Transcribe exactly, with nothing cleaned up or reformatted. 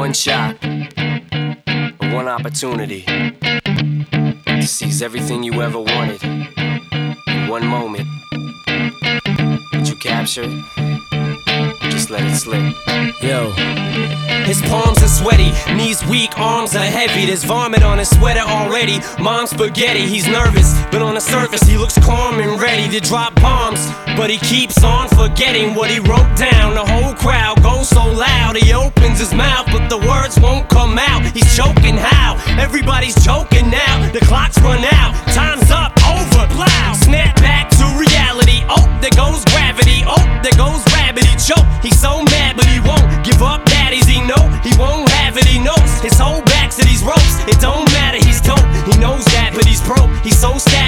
one shot, one opportunity to seize everything you ever wanted in one moment. Did you capture it? Just let it slip. Yo. His palms are sweaty, knees weak, arms are heavy. There's vomit on his sweater already. Mom's spaghetti, he's nervous, but on the surface he looks calm and ready to drop bombs. But he keeps on forgetting what he wrote down. The whole crowd goes so loud, he opens his mouth, but the words won't come out. He's choking how? Everybody's choking now. The clock's run out, time's up, over, loud. Snap back to reality, oh, there goes gravity. Oh, there goes rabbit, he choke. He's so mad, but he won't give up. Daddies, he know he won't have it, he knows his whole back to these ropes. It don't matter, he's dope, he knows that, but he's broke. He's so sad.